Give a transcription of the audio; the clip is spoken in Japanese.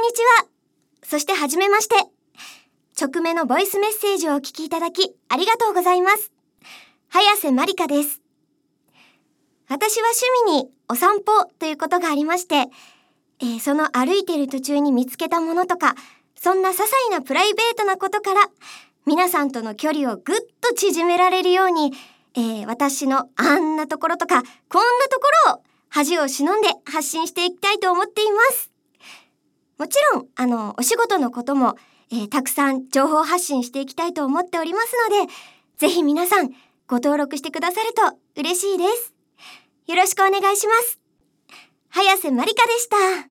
んにちは。そしてはじめまして。直目のボイスメッセージをお聞きいただきありがとうございます。早瀬まりかです。私は趣味にお散歩ということがありまして、その歩いている途中に見つけたものとか、そんな些細なプライベートなことから皆さんとの距離をぐっと縮められるように、私のあんなところとかこんなところを恥を忍んで発信していきたいと思っています。もちろんお仕事のことも、たくさん情報発信していきたいと思っておりますので、ぜひ皆さんご登録してくださると嬉しいです。よろしくお願いします。早瀬まりかでした。